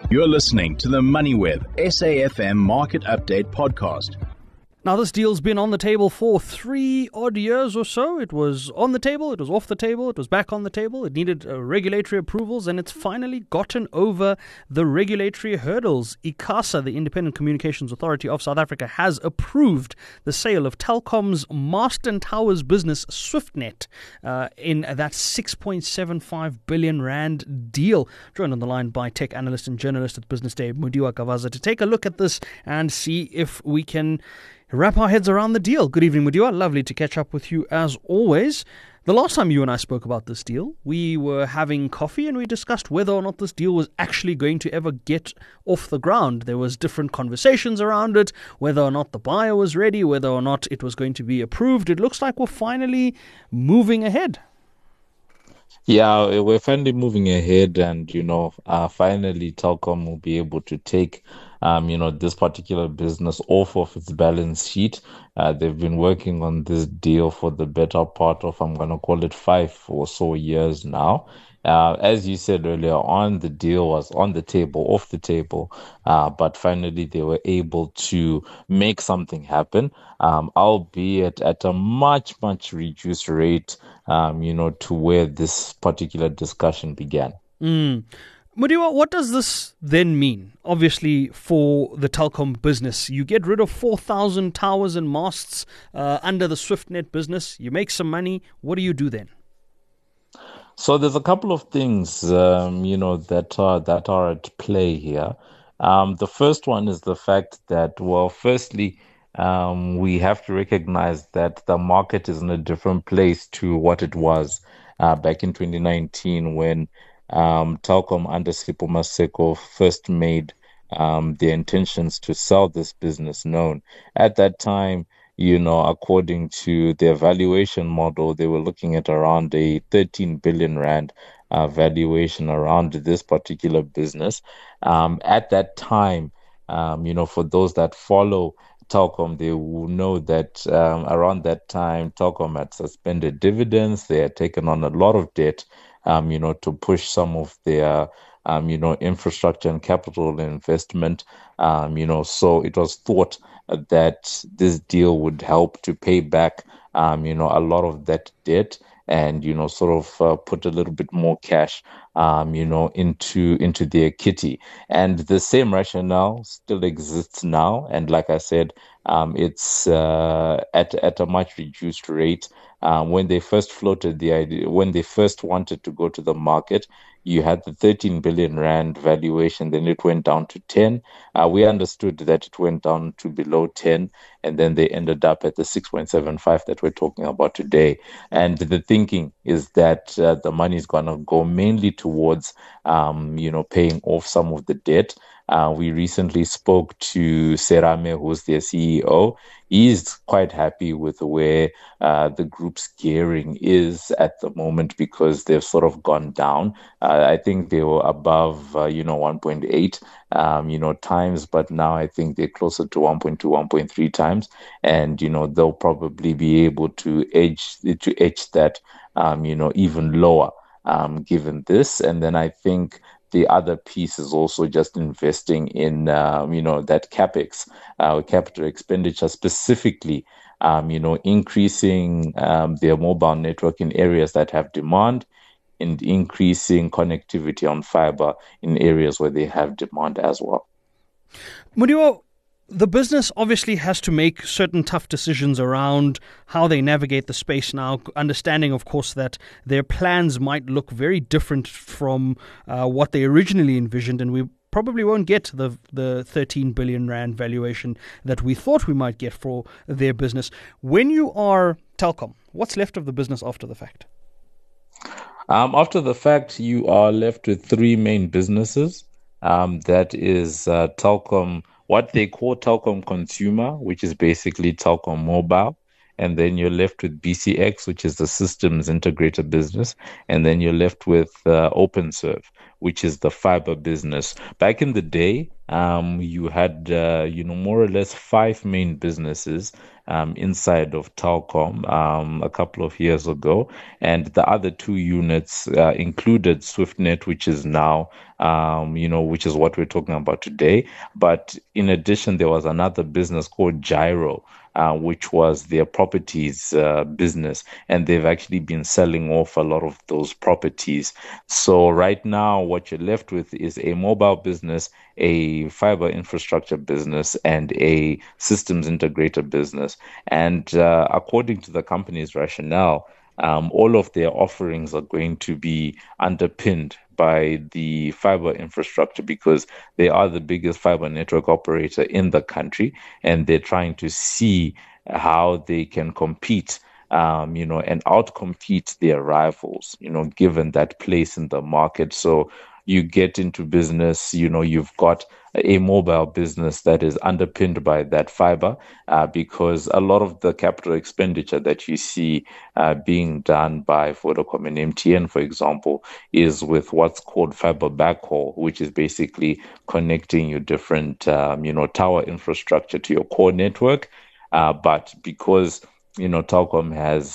You're listening to the MoneyWeb SAFM Market Update Podcast. Now, this deal's been on the table for 3 odd years or so. It was on the table, it was off the table, it was back on the table. It needed regulatory approvals, and it's finally gotten over the regulatory hurdles. ICASA, the Independent Communications Authority of South Africa, has approved the sale of Telkom's Mast and Towers business, Swiftnet, in that 6.75 billion rand deal. Joined on the line by tech analyst and journalist at Business Day, Mudiwa Gavaza, to take a look at this and see if we can wrap our heads around the deal. Good evening, Mudiwa. Lovely to catch up with you as always. The last time you and I spoke about this deal, we were having coffee and we discussed whether or not this deal was actually going to ever get off the ground. There was different conversations around it, whether or not the buyer was ready, whether or not it was going to be approved. It looks like we're finally moving ahead. Yeah, we're finally moving ahead, and finally Telkom will be able to take this particular business off of its balance sheet. They've been working on this deal for the better part of, I'm going to call it 5 or so years now. As you said earlier on, the deal was on the table, off the table, but finally they were able to make something happen, albeit at a much, much reduced rate, to where this particular discussion began. Mudiwa, what does this then mean? Obviously, for the Telkom business, you get rid of 4,000 towers and masts under the Swiftnet business. You make some money. What do you do then? So there's a couple of things, that are at play here. The first one is the fact that, firstly, we have to recognize that the market is in a different place to what it was back in 2019 when Telkom under Sipho Maseko first made their intentions to sell this business known. At that time, according to their valuation model, they were looking at around a 13 billion rand valuation around this particular business. At that time, for those that follow Telkom, they will know that around that time, Telkom had suspended dividends. They had taken on a lot of debt, to push some of their, infrastructure and capital investment. So it was thought that this deal would help to pay back, a lot of that debt and, put a little bit more cash, into their kitty. And the same rationale still exists now. And like I said, it's at a much reduced rate. When they first floated the idea, when they first wanted to go to the market, you had the 13 billion rand valuation, then it went down to 10. We understood that it went down to below 10, and then they ended up at the 6.75 that we're talking about today. And the thinking is that the money is going to go mainly towards, paying off some of the debt. We recently spoke to Serame, who's their CEO. He's quite happy with where the group's gearing is at the moment because they've sort of gone down. I think they were above, 1.8, times, but now I think they're closer to 1.2, 1.3 times. And, they'll probably be able to edge that, even lower, given this. And then I think the other piece is also just investing in, that CapEx, capital expenditure, specifically, increasing their mobile network in areas that have demand and increasing connectivity on fiber in areas where they have demand as well. Mudiwa, the business obviously has to make certain tough decisions around how they navigate the space now, understanding, of course, that their plans might look very different from what they originally envisioned, and we probably won't get the 13 billion rand valuation that we thought we might get for their business. When you are Telkom, what's left of the business after the fact? After the fact, you are left with 3 main businesses. That is Telkom, what they call Telkom Consumer, which is basically Telkom Mobile. And then you're left with BCX, which is the systems integrator business. And then you're left with OpenServe, which is the fiber business. Back in the day, you had, more or less five main businesses inside of Telkom a couple of years ago. And the other two units included SwiftNet, which is now, which is what we're talking about today. But in addition, there was another business called Gyro, which was their properties business, and they've actually been selling off a lot of those properties. So right now, what you're left with is a mobile business, a fiber infrastructure business, and a systems integrator business. And according to the company's rationale, all of their offerings are going to be underpinned by the fiber infrastructure because they are the biggest fiber network operator in the country, and they're trying to see how they can compete, and outcompete their rivals, given that place in the market. So you get into business, you've got a mobile business that is underpinned by that fiber, because a lot of the capital expenditure that you see being done by Vodacom and MTN, for example, is with what's called fiber backhaul, which is basically connecting your different, tower infrastructure to your core network. But because Telkom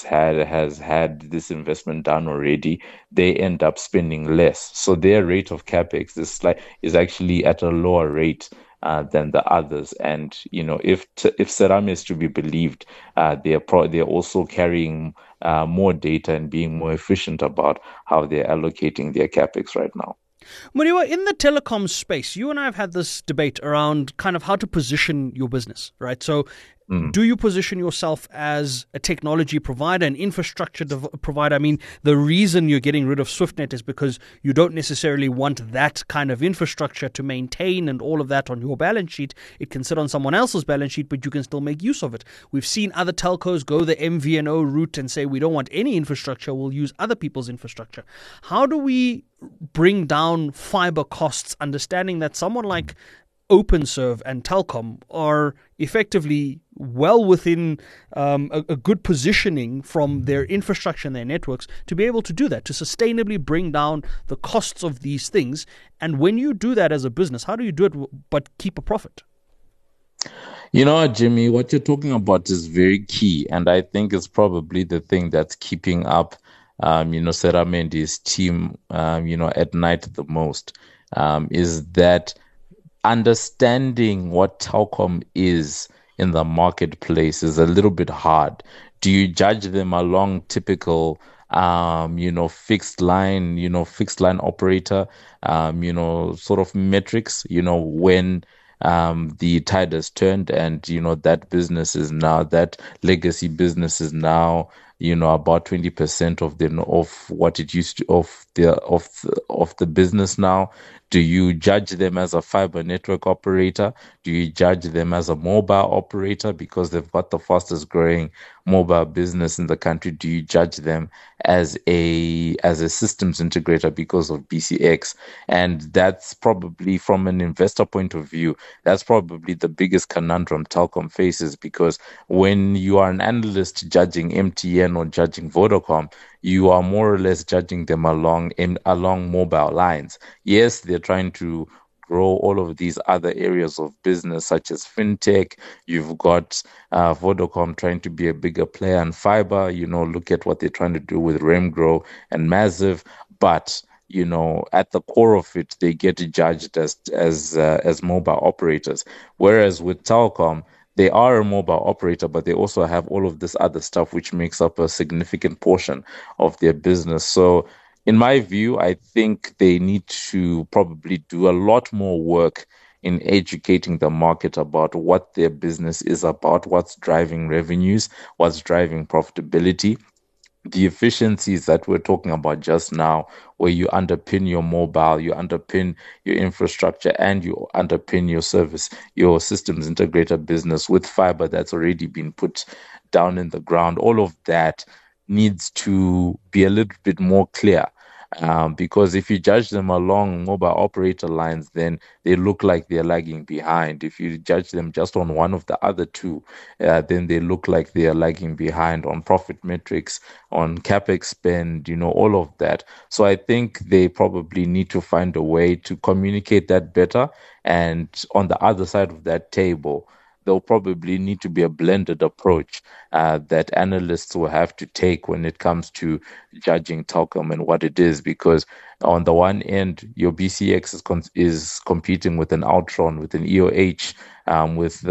has had this investment done already, they end up spending less. So their rate of capex is actually at a lower rate than the others. And if Serame is to be believed, they're also carrying more data and being more efficient about how they're allocating their capex right now. Muriwa, in the telecom space, you and I have had this debate around kind of how to position your business, right? So do you position yourself as a technology provider, an infrastructure provider? I mean, the reason you're getting rid of SwiftNet is because you don't necessarily want that kind of infrastructure to maintain and all of that on your balance sheet. It can sit on someone else's balance sheet, but you can still make use of it. We've seen other telcos go the MVNO route and say, we don't want any infrastructure, we'll use other people's infrastructure. How do we bring down fiber costs, understanding that someone like OpenServe and Telkom are effectively well within a good positioning from their infrastructure and their networks to be able to do that, to sustainably bring down the costs of these things? And when you do that as a business, how do you do it but keep a profit? Jimmy, what you're talking about is very key. And I think it's probably the thing that's keeping up, Serame and his team, at night the most, is that understanding what Telkom is in the marketplace is a little bit hard. Do you judge them along typical, fixed line operator, sort of metrics, when the tide has turned and, that business is now, that legacy business is now, about 20% of what it used to, of the business now? Do you judge them as a fiber network operator? Do you judge them as a mobile operator because they've got the fastest growing mobile business in the country? Do you judge them as a systems integrator because of BCX? And that's probably, from an investor point of view, that's probably the biggest conundrum Telkom faces, because when you are an analyst judging MTN or judging Vodacom, you are more or less judging them along mobile lines. Yes, they're trying to grow all of these other areas of business, such as fintech. You've got Vodacom trying to be a bigger player in fiber. Look at what they're trying to do with Remgrow and Massive. But at the core of it, they get judged as mobile operators. Whereas with Telkom, they are a mobile operator, but they also have all of this other stuff which makes up a significant portion of their business. So in my view, I think they need to probably do a lot more work in educating the market about what their business is about, what's driving revenues, what's driving profitability. The efficiencies that we're talking about just now, where you underpin your mobile, you underpin your infrastructure, and you underpin your service, your systems integrator business with fiber that's already been put down in the ground, all of that needs to be a little bit more clear. Because if you judge them along mobile operator lines, then they look like they're lagging behind. If you judge them just on one of the other two, then they look like they are lagging behind on profit metrics, on capex spend, all of that. So I think they probably need to find a way to communicate that better. And on the other side of that table, there'll probably need to be a blended approach that analysts will have to take when it comes to judging Telkom and what it is, because on the one end, your BCX is competing with an Altron, with an EOH, with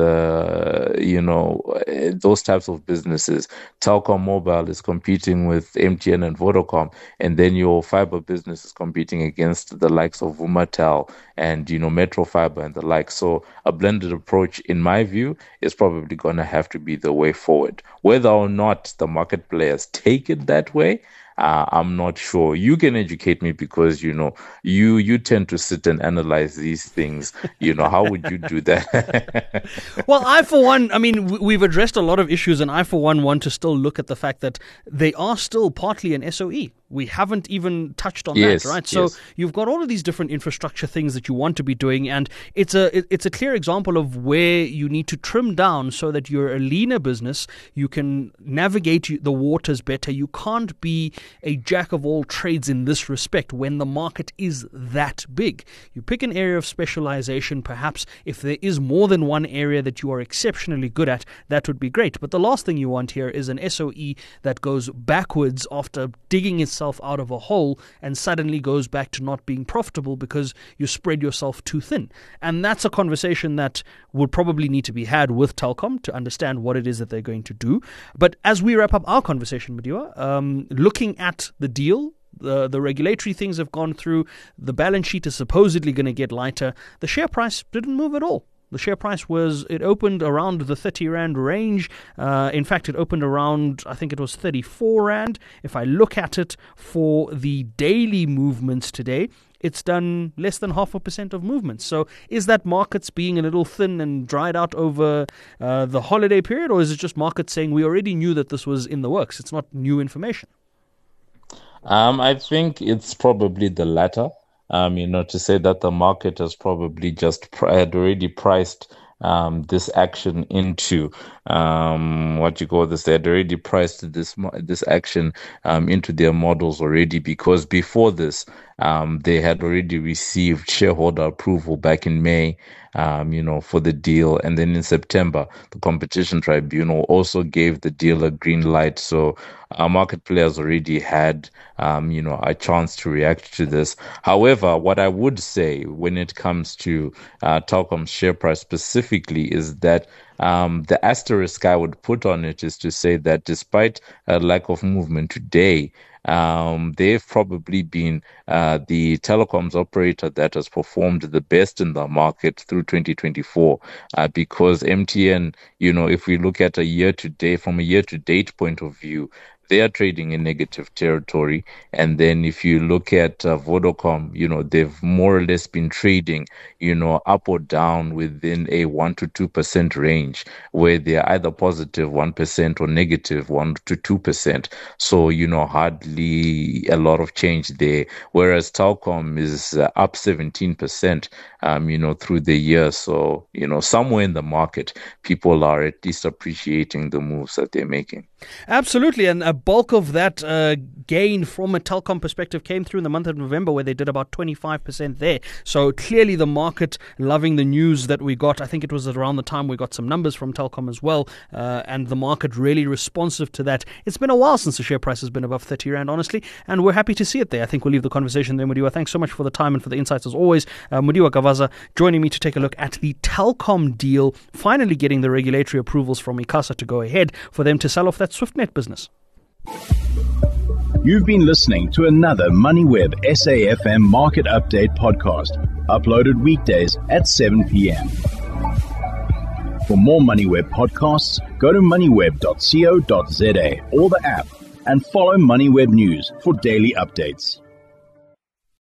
those types of businesses. Telkom Mobile is competing with MTN and Vodacom, and then your fiber business is competing against the likes of Vumatel and Metro Fiber and the like. So a blended approach, in my view, is probably going to have to be the way forward. Whether or not the market players take it that way, I'm not sure. You can educate me, because you tend to sit and analyze these things. How would you do that? Well, I for one, we've addressed a lot of issues, and I for one want to still look at the fact that they are still partly an SOE. We haven't even touched on that, right? So you've got all of these different infrastructure things that you want to be doing, and it's a clear example of where you need to trim down so that you're a leaner business. You can navigate the waters better. You can't be a jack of all trades in this respect when the market is that big. You pick an area of specialization, perhaps if there is more than one area that you are exceptionally good at, that would be great. But the last thing you want here is an SOE that goes backwards after digging itself out of a hole and suddenly goes back to not being profitable because you spread yourself too thin. And that's a conversation that would probably need to be had with Telkom to understand what it is that they're going to do. But as we wrap up our conversation, Mudiwa, looking at the deal, the regulatory things have gone through, the balance sheet is supposedly going to get lighter, the share price didn't move at all. The share price it opened around the 30 Rand range. In fact, it opened around, I think it was 34 Rand. If I look at it for the daily movements today, it's done less than 0.5% of movements. So is that markets being a little thin and dried out over the holiday period, or is it just markets saying we already knew that this was in the works? It's not new information. I think it's probably the latter. To say that the market has probably had already priced this action into they had already priced this action into their models already, because before this they had already received shareholder approval back in May for the deal, and then in September the Competition Tribunal also gave the deal a green light. So our market players already had a chance to react to this. However, what I would say when it comes to Telkom's share price specifically is that the asterisk I would put on it is to say that despite a lack of movement today, they've probably been the telecoms operator that has performed the best in the market through 2024, because MTN, if we look at from a year-to-date point of view, they are trading in negative territory. And then if you look at Vodacom, they've more or less been trading, up or down within a 1% to 2% range, where they're either positive 1% or negative 1% to 2%. So, hardly a lot of change there. Whereas Telkom is up 17%, through the year. So, somewhere in the market, people are at least appreciating the moves that they're making. Absolutely, and a bulk of that gain from a Telkom perspective came through in the month of November, where they did about 25% there. So clearly the market loving the news that we got. I think it was around the time we got some numbers from Telkom as well, and the market really responsive to that. It's been a while since the share price has been above 30 Rand, honestly, and we're happy to see it there. I think we'll leave the conversation there, Mudiwa. Thanks so much for the time and for the insights as always. Mudiwa Gavaza joining me to take a look at the Telkom deal, finally getting the regulatory approvals from ICASA to go ahead for them to sell off that SwiftNet business. You've been listening to another MoneyWeb SAFM Market Update podcast, uploaded weekdays at 7 p.m. For more MoneyWeb podcasts, go to moneyweb.co.za or the app and follow MoneyWeb News for daily updates.